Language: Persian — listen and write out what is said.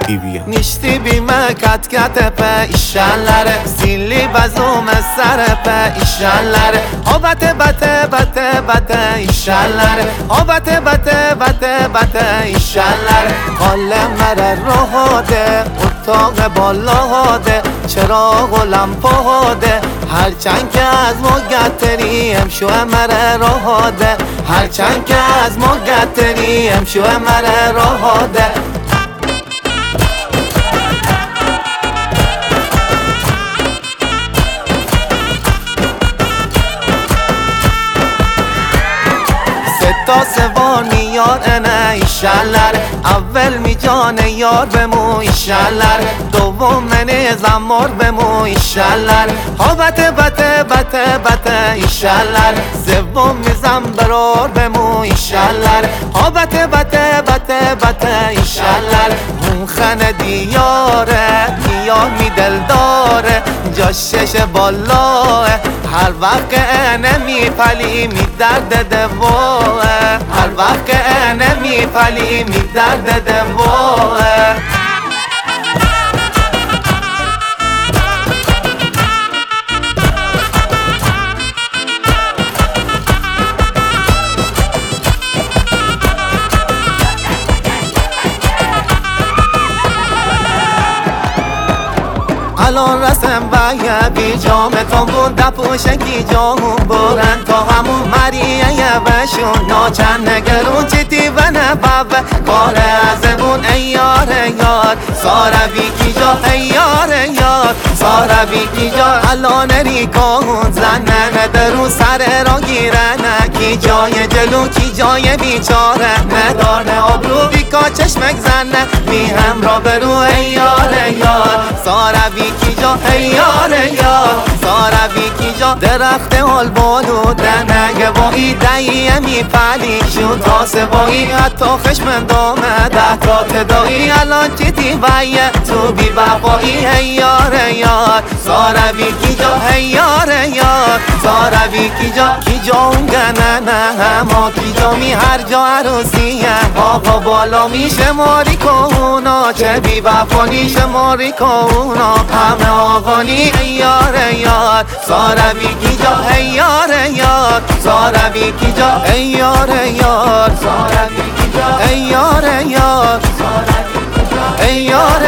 نشتی بیمه کت په ایشالره سیلی بزوم سر په ایشالره بته ایشالره بته ایشالره حال مره روحاده اتاق بالاده چراغ و لمپاده هرچند که از ما گتری امشو مره روحاده هرچند که از ما گتری امشو مره روحاده تا سوار میار انه ایشالر اول می جان یار بمو ایشالر دوم منی زمار بمو ایشالر بته ایشالر سوم میزم برار بمو ایشالر بته ایشالر اون خنه دیاره میار می دل داره جاشش بالاه هر وقت انه می پلی می درد دواه هر وقت نمی پلی می درد دواه الان رسم و بی جامتون بود دپوشه کی جامون برن تا همون مریه بشون ناچن نگرون چیتی و نبوه کار ازمون ایار ساروی کی جا ایار ساروی کی جا الان ریکون زنه درون سر را گیرن کی جای جلو کی جای بیچاره ندارن آبرو بیکا چشمک زنه می هم را برو ایار ساروی کی جا ایار ساروی کی جا درخت حال بالو دنگ بایی دهیه می پلی شو تا سبایی حتی خشم دامه ده تا تدایی الان چی تیویه تو بی وفایی ایار ساروی کی جا ایار ساروی کی جا اون گننه اما کی جا می هر جا عروسیه آقا بالا می شماری کونا چه بی وفانی شماری کونا همه آقانی ایار ساروی کی جا ایار ساروی کی جا ایار ساروی کی جا ایار ایار